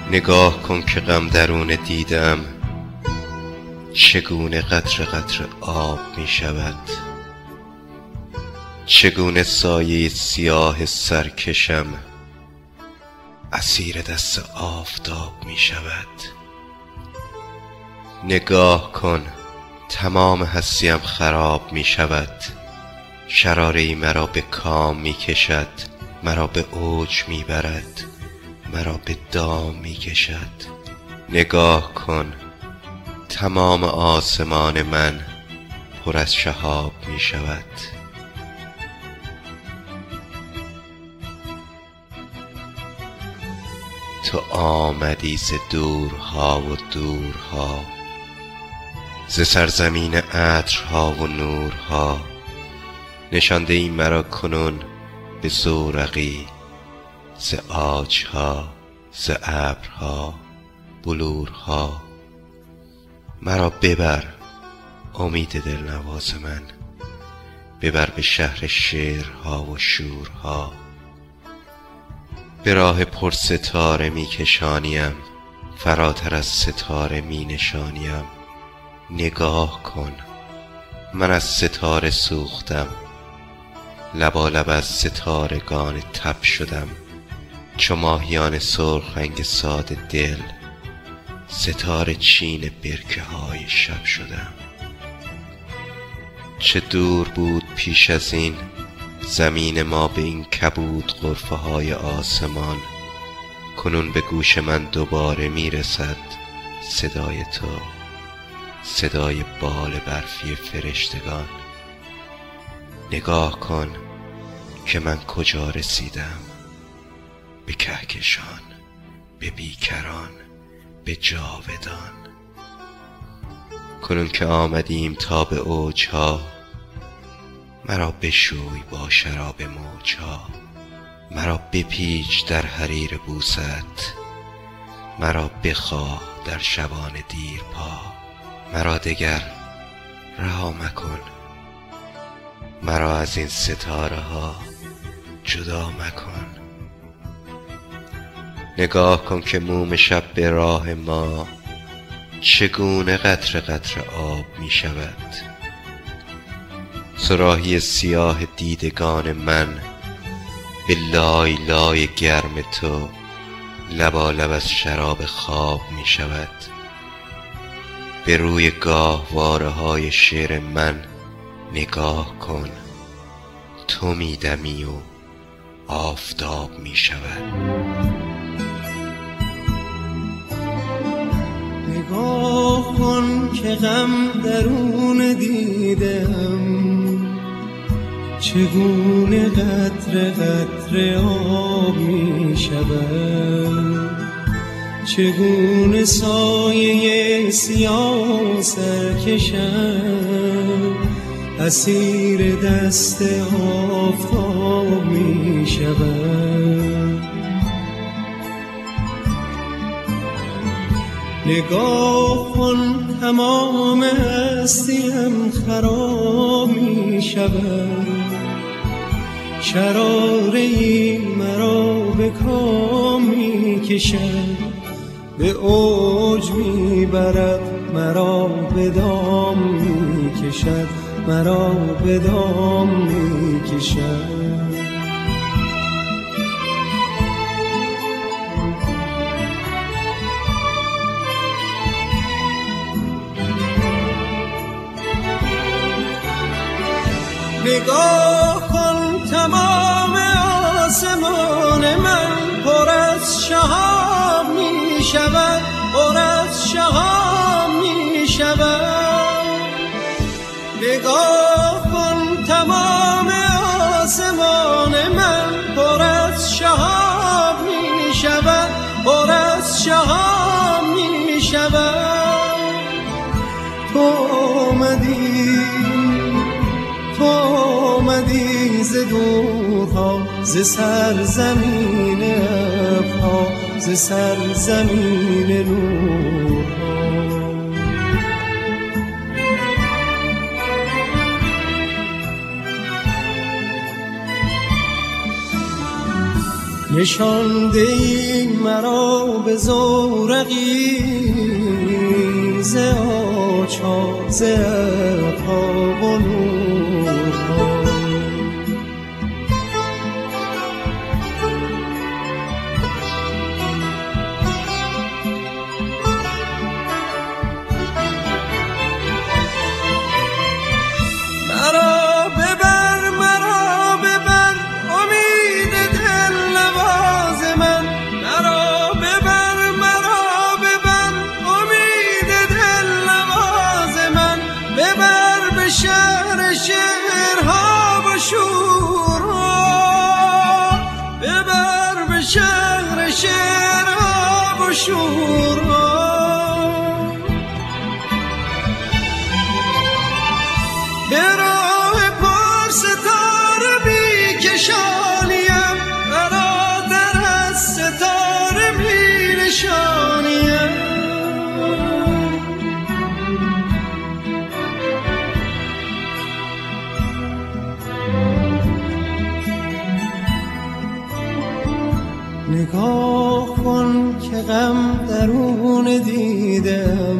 نگاه کن که غم درون دیدم چگونه قطره قطره آب می شود، چگونه سایه سیاه سرکشم اسیر دست آفتاب می شود. نگاه کن تمام هستیم خراب می شود، شراره ای مرا به کام می کشد، مرا به اوج می برد، مرا به دام می کشد. نگاه کن تمام آسمان من پر از شهاب می شود. تو آمدی ز دورها و دورها، ز سرزمین عطرها و نورها، نشانده ای مرا کنون به زورقی ز عاجها، ز ابرها، بلورها. مرا ببر امید دلنواز من، ببر به شهر شعرها و شورها. به راه پر ستاره می کشانیم، فراتر از ستاره می نشانیم. نگاه کن من از ستاره سوختم، لبالب از ستارگان تب شدم. چو ماهیان سرخ رنگ ساده دل، ستاره چین برکه های شب شدم. چه دور بود پیش از این زمین ما به این کبود غرفه های آسمان، کنون به گوش من دوباره می رسد صدای تو، صدای بال برفی فرشتگان. نگاه کن که من کجا رسیدم، به کهکشان، به بیکران، به جاودان. کنون که آمدیم تا به اوجها، مرا بشوی با شراب موجها. مرا بپیچ در حریر بوست، مرا بخواه در شبان دیرپا. مرا دگر رها مکن، مرا از این ستاره ها جدا مکن. نگاه کن که موم شب به راه ما چگونه قطره قطره آب می شود. صراحی سیاه دیدگان من به لای لای گرم تو لبالب از شراب خواب می شود. به روی گاهواره های شعر من نگاه کن، تو می دمی و آفتاب می شود. نگاه کن که غم درون دیدم، چگونه قطره قطره آب می شود، چگونه سایه سیاه سرکشم اسیر دست آفتاب می شود. نگاه کن تمام هستیم خراب می شود، شراره‌ای مرا به کام می کشد، به اوج می برد مرا به دام می کشد، مرا به دام می کشد. نگاه کن تمام آسمان من پر از شهاب می شود، پر از شهاب می شود. نگاه کن تمام آسمان من پر از شهاب می شود، پر از شهاب می شود. تو آمدی ز دورها، ز سرزمین ابرها، ز سرزمین نورها. نشانده ای مرا به زورقی ز آچار ز ابرها و نورها. به راه پر ستاره میکشانیم، برادر از ستاره می نشانیم. نگاه کن که غم درون دیدم،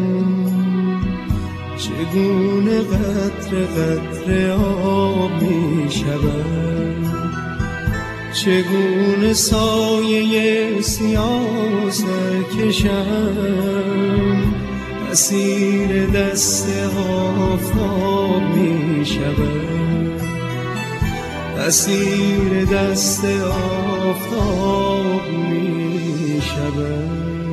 چگونه قطره قطره آب می شود، چگونه سایه سیاه سرکشم اسیر دست آفتاب می شود، اسیر دست آفتاب می شود.